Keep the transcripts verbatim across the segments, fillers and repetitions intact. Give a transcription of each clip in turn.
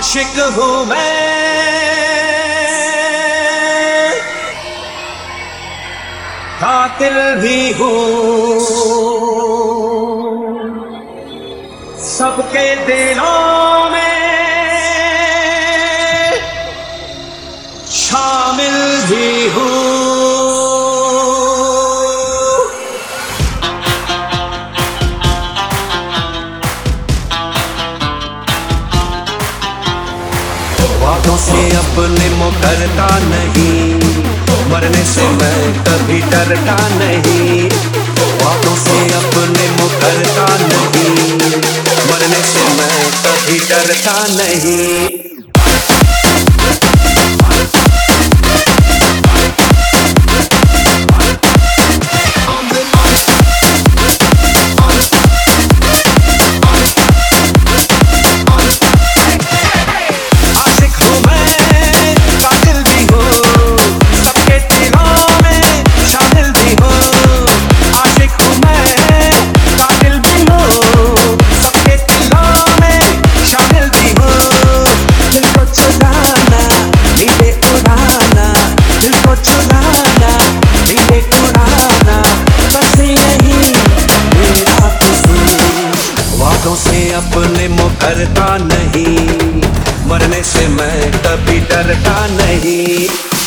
आशिक हूँ मैं, कातिल भी हूँ, सबके दिलों में शामिल भी हूँ। वादों से अपने मुकरता नहीं, मरने से मैं कभी डरता नहीं। वादों से अपने मुकरता नहीं, मरने से मैं कभी डरता नहीं। वादों से अपने मुकरता नहीं, मरने से मैं कभी डरता नहीं।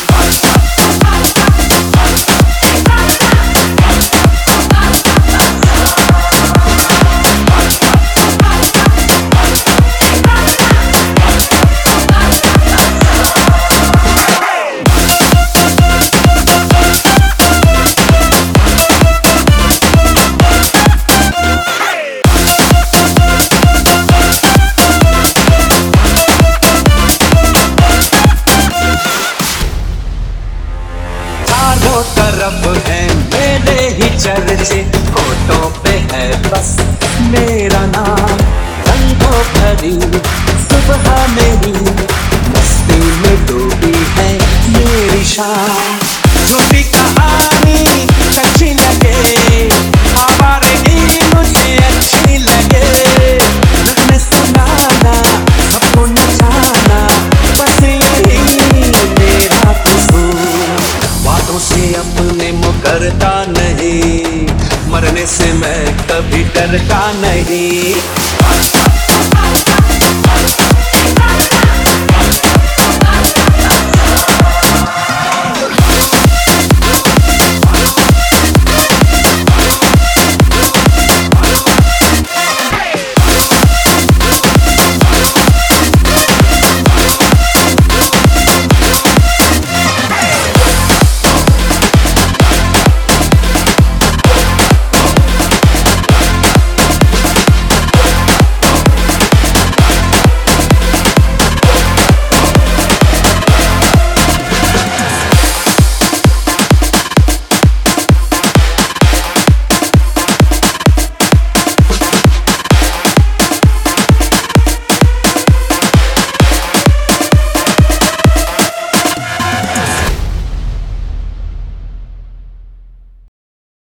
तरफ है मेरे ही चर्चे, होठों पे है बस मेरा नाम। रंगों भरी सुबह मेरी मस्ती में डूबी है मेरी शाम। झूठी कहानी सच्ची लगे, आवारगी मुझे अच्छी लगे। नगमे सुनाना सबको नचाना, बस यही मेरा कसूर। वादों से अपने मुकरता नहीं, मरने से मैं कभी डरता नहीं।